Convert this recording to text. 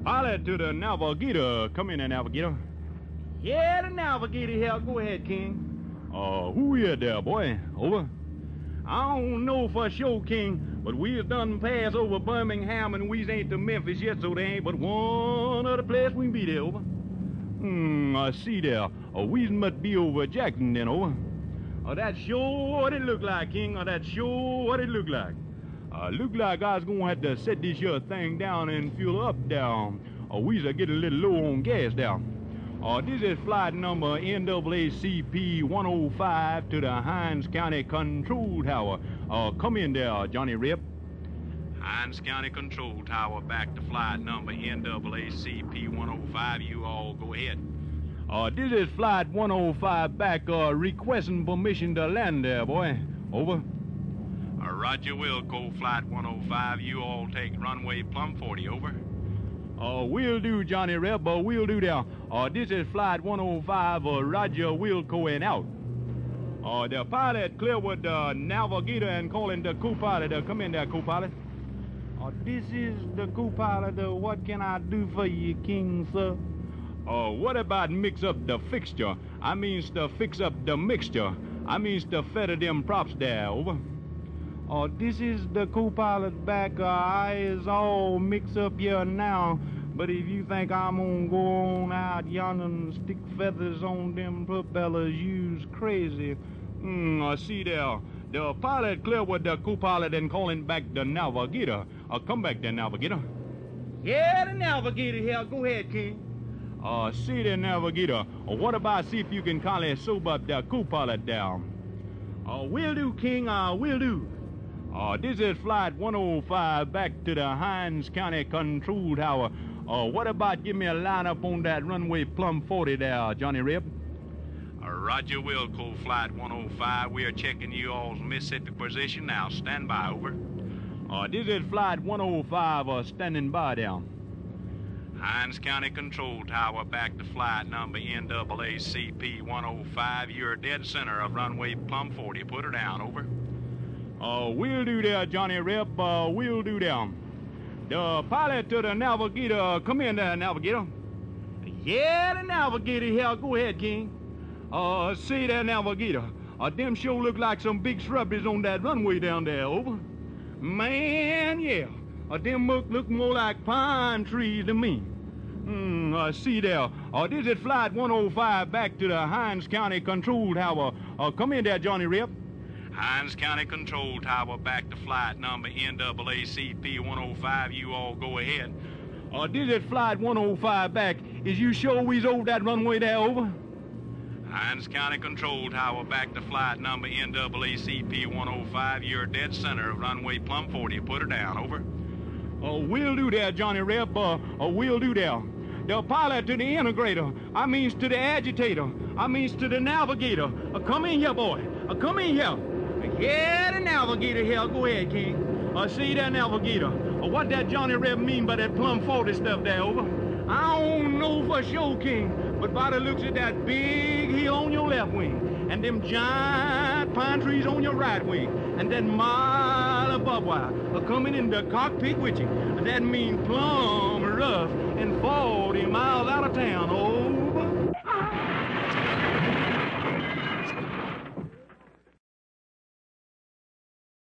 Pilot to the Navigator. Come in there, Navigator. Yeah, the Navigator here. Go ahead, King. Who you there, boy? Over. I don't know for sure, King, but we's done passed over Birmingham and we's ain't to Memphis yet, so there ain't but one other place we can be there, over. I see there. We must be over Jackson then, over. That's sure what it look like, King. That's sure what it look like. Look like I was gonna have to set this here thing down and fuel up down. We's getting a little low on gas down. This is flight number NAACP 105 to the Hinds County Control Tower. Come in there, Johnny Rip. Hinds County Control Tower, back to flight number NAACP 105. You all go ahead. This is flight 105 back, requesting permission to land there, boy. Over. Roger, Wilco, flight 105. You all take runway plumb 40, over. We'll do, Johnny Reb, we'll do there. This is flight 105, Roger Wilco and out. The pilot clear with the Navigator and calling the co-pilot. Come in there, co-pilot. This is the co-pilot. What can I do for you, King, sir? What about mix up the fixture? I means to fix up the mixture. I means to feather them props there, over. This is the co-pilot back. I is all mixed up here now. But if you think I'm gonna go on out yonder and stick feathers on them propellers, you's crazy. I see there. The pilot clear with the co-pilot and calling back the Navigator. Come back there, Navigator. Yeah, the Navigator here. Go ahead, King. See the Navigator. What about see if you can kindly sober up the co-pilot down? Will do, King. Will do. This is flight 105 back to the Hinds County Control Tower. What about give me a line up on that runway plumb 40 there, Johnny Rip? Roger, Wilco, flight 105. We are checking you all's Mississippi position now. Stand by, over. This is flight 105 standing by down. Hinds County Control Tower, back to flight number NAACP 105. You're dead center of runway plumb 40. Put her down, over. We'll do there, Johnny Rip. We'll do there. The pilot to the Navigator. Come in there, Navigator. Yeah, the Navigator here. Go ahead, King. See that, Navigator. Them sure look like some big shrubberies on that runway down there, over. Man, yeah. Them look more like pine trees to me. See there. This is flight 105 back to the Hinds County Control Tower. Come in there, Johnny Rip. Hinds County Control Tower, back to flight number NAACP 105. You all go ahead. This is flight 105 back. Is you sure we's over that runway there, over? Hinds County Control Tower, back to flight number NAACP 105. You're dead center of runway plumb 40. Put her down, over. We'll do that, Johnny Rep. We'll do that. The pilot to the integrator. I means to the agitator. I means to the navigator. Come in here, boy. Come in here. Yeah, the Navigator here. Go ahead, King. See that Navigator. What that Johnny Reb mean by that plumb 40 stuff there, over? I don't know for sure, King, but by the looks of that big hill on your left wing, and them giant pine trees on your right wing, and that mile of barbed wire coming in the cockpit with you, that mean plumb rough and 40 miles out of town. Oh,